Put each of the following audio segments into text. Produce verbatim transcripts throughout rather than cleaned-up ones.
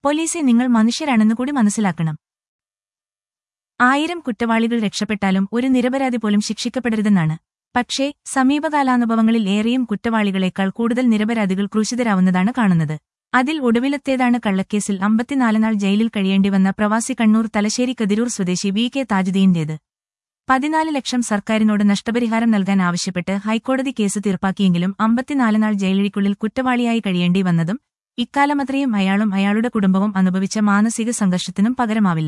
പോലീസെ നിങ്ങൾ മനുഷ്യരാണെന്ന് കൂടി മനസ്സിലാക്കണം. ആയിരം കുറ്റവാളികൾ രക്ഷപ്പെട്ടാലും ഒരു നിരപരാധി പോലും ശിക്ഷിക്കപ്പെടരുതെന്നാണ്. പക്ഷേ സമീപകാലാനുഭവങ്ങളിൽ ഏറെയും കുറ്റവാളികളെക്കാൾ കൂടുതൽ നിരപരാധികൾ ക്രൂശിതരാവുന്നതാണ് കാണുന്നത്. അതിൽ ഒടുവിലത്തേതാണ് കള്ളക്കേസിൽ അമ്പത്തിനാല് നാൾ ജയിലിൽ കഴിയേണ്ടി വന്ന പ്രവാസി കണ്ണൂർ തലശ്ശേരി കതിരൂർ സ്വദേശി വി കെ താജുദ്ദീന്റേത്. പതിനാല് ലക്ഷം സർക്കാരിനോട് നഷ്ടപരിഹാരം നൽകാൻ ആവശ്യപ്പെട്ട് ഹൈക്കോടതി കേസ് തീർപ്പാക്കിയെങ്കിലും അമ്പത്തിനാല് നാൾ ജയിലിനുള്ളിൽ കുറ്റവാളിയായി കഴിയേണ്ടി വന്നതും ഇക്കാലമത്രയും അയാളും അയാളുടെ കുടുംബവും അനുഭവിച്ച മാനസിക സംഘർഷത്തിനും പകരമാവില്ല.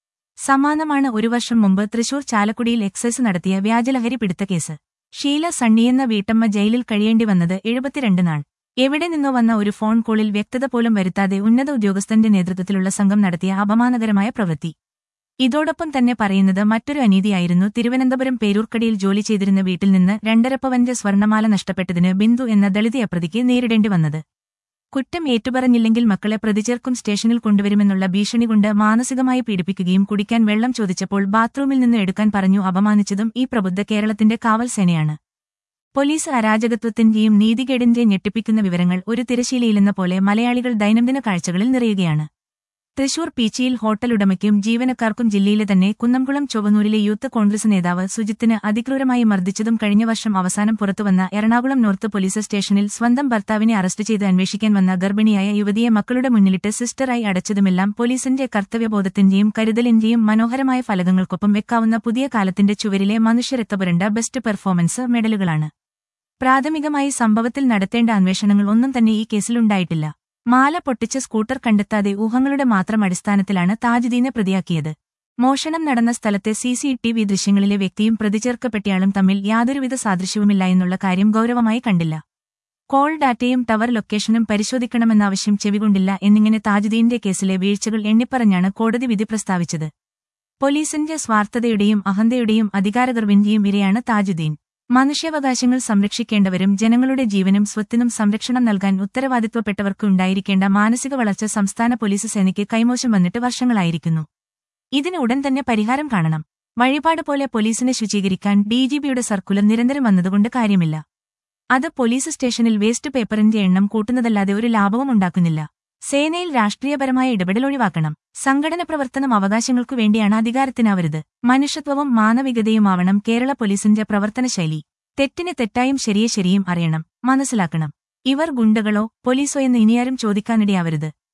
സമാനമാണ് ഒരു വർഷം മുമ്പ് തൃശൂർ ചാലക്കുടിയിൽ എക്സൈസ് നടത്തിയ വ്യാജലഹരി പിടുത്ത കേസ്. ഷീല സണ്ണിയെന്ന വീട്ടമ്മ ജയിലിൽ കഴിയേണ്ടി വന്നത് എഴുപത്തിരണ്ട് നാൾ. എവിടെ നിന്നോ വന്ന ഒരു ഫോൺ കോളിൽ വ്യക്തത പോലും വരുത്താതെ ഉന്നത ഉദ്യോഗസ്ഥന്റെ നേതൃത്വത്തിലുള്ള സംഘം നടത്തിയ അപമാനകരമായ പ്രവൃത്തി. ഇതോടൊപ്പം തന്നെ പറയുന്നത് മറ്റൊരു അനീതിയായിരുന്നു. തിരുവനന്തപുരം പേരൂർക്കടിയിൽ ജോലി ചെയ്തിരുന്ന വീട്ടിൽ നിന്ന് രണ്ടരപ്പവന്റെ സ്വർണമാല നഷ്ടപ്പെട്ടതിന് ബിന്ദു എന്ന ദളിത് അപ്രതിക്ക് നേരിടേണ്ടി വന്നത്. കുറ്റം ഏറ്റുപറഞ്ഞില്ലെങ്കിൽ മക്കളെ പ്രതിചേർക്കും സ്റ്റേഷനിൽ കൊണ്ടുവരുമെന്നുള്ള ഭീഷണി കൊണ്ട് മാനസികമായി പീഡിപ്പിക്കുകയും കുടിക്കാൻ വെള്ളം ചോദിച്ചപ്പോൾ ബാത്റൂമിൽ നിന്ന് എടുക്കാൻ പറഞ്ഞു അപമാനിച്ചതും ഈ പ്രബുദ്ധ കേരളത്തിന്റെ കാവൽ സേനയാണ്. പോലീസ് അരാജകത്വത്തിന്റെയും നീതികേടിന്റെയും ഞെട്ടിപ്പിക്കുന്ന വിവരങ്ങൾ ഒരു തിരശീലയിലെന്ന പോലെ മലയാളികൾ ദൈനംദിന കാഴ്ചകളിൽ നിറയുകയാണ്. തൃശൂർ പീച്ചിയിൽ ഹോട്ടലുടമയ്ക്കും ജീവനക്കാർക്കും ജില്ലയിലെ തന്നെ കുന്നംകുളം ചൊവ്വന്നൂരിലെ യൂത്ത് കോൺഗ്രസ് നേതാവ് സുജിത്തിന് അതിക്രൂരമായി മർദ്ദിച്ചതും കഴിഞ്ഞ വർഷം അവസാനം പുറത്തുവന്ന എറണാകുളം നോർത്ത് പോലീസ് സ്റ്റേഷനിൽ സ്വന്തം ഭർത്താവിനെ അറസ്റ്റ് ചെയ്ത് അന്വേഷിക്കാൻ വന്ന ഗർഭിണിയായ യുവതിയെ മക്കളുടെ മുന്നിലിട്ട് സിസ്റ്ററായി അടച്ചതുമെല്ലാം പോലീസിന്റെ കർത്തവ്യബോധത്തിന്റെയും കരുതലിന്റെയും മനോഹരമായ ഫലകങ്ങൾക്കൊപ്പം വെക്കാവുന്ന പുതിയ കാലത്തിന്റെ ചുവരിലെ മനുഷ്യരക്തപുരണ്ട ബെസ്റ്റ് പെർഫോമൻസ് മെഡലുകളാണ്. പ്രാഥമികമായി സംഭവത്തിൽ നടത്തേണ്ട അന്വേഷണങ്ങൾ ഒന്നും തന്നെ ഈ കേസിലുണ്ടായിട്ടില്ല. മാല പൊട്ടിച്ച സ്കൂട്ടർ കണ്ടെത്താതെ ഊഹങ്ങളുടെ മാത്രം അടിസ്ഥാനത്തിലാണ് താജുദ്ദീനെ പ്രതിയാക്കിയത്. മോഷണം നടന്ന സ്ഥലത്തെ സി സി ടി വി ദൃശ്യങ്ങളിലെ വ്യക്തിയും പ്രതിചേർക്കപ്പെട്ടയാളും തമ്മിൽ യാതൊരുവിധ സാദൃശ്യവുമില്ല എന്നുള്ള കാര്യം ഗൗരവമായി കണ്ടില്ല. കോൾ ഡാറ്റയും ടവർ ലൊക്കേഷനും പരിശോധിക്കണമെന്ന ആവശ്യം ചെവികൊണ്ടില്ല എന്നിങ്ങനെ താജുദ്ദീന്റെ കേസിലെ വീഴ്ചകൾ എണ്ണിപ്പറഞ്ഞാണ് കോടതി വിധി പ്രസ്താവിച്ചത്. പോലീസിന്റെ സ്വാർത്ഥതയുടെയും അഹന്തയുടെയും അധികാരഗർവിന്റെയും ഇരയാണ് താജുദ്ദീൻ. മനുഷ്യാവകാശങ്ങൾ സംരക്ഷിക്കേണ്ടവരും ജനങ്ങളുടെ ജീവനും സ്വത്തിനും സംരക്ഷണം നൽകാൻ ഉത്തരവാദിത്വപ്പെട്ടവർക്ക് ഉണ്ടായിരിക്കേണ്ട മാനസിക വളർച്ച സംസ്ഥാന പോലീസ് സേനയ്ക്ക് കൈമോശം വന്നിട്ട് വർഷങ്ങളായിരിക്കുന്നു. ഇതിന് ഉടൻ തന്നെ പരിഹാരം കാണണം. വഴിപാട് പോലെ പോലീസിനെ ശുചീകരിക്കാൻ ഡിജിപിയുടെ സർക്കുലർ നിരന്തരം വന്നതുകൊണ്ട് കാര്യമില്ല. അത് പോലീസ് സ്റ്റേഷനിൽ വേസ്റ്റ് പേപ്പറിന്റെ എണ്ണം കൂട്ടുന്നതല്ലാതെ ഒരു ലാഭവും ഉണ്ടാക്കുന്നില്ല. സേനയിൽ രാഷ്ട്രീയപരമായ ഇടപെടൽ ഒഴിവാക്കണം. സംഘടന പ്രവർത്തനം അവകാശങ്ങൾക്കു വേണ്ടിയാണ്, അധികാരത്തിനാവരുത്. മനുഷ്യത്വവും മാനവികതയുമാവണം കേരള പോലീസിന്റെ പ്രവർത്തനശൈലി. തെറ്റിനെ തെറ്റായും ശരിയെ ശരിയും അറിയണം, മനസ്സിലാക്കണം. ഇവർ ഗുണ്ടകളോ പോലീസോ എന്ന് ഇനിയാരും ചോദിക്കാനിടയാവരുത്.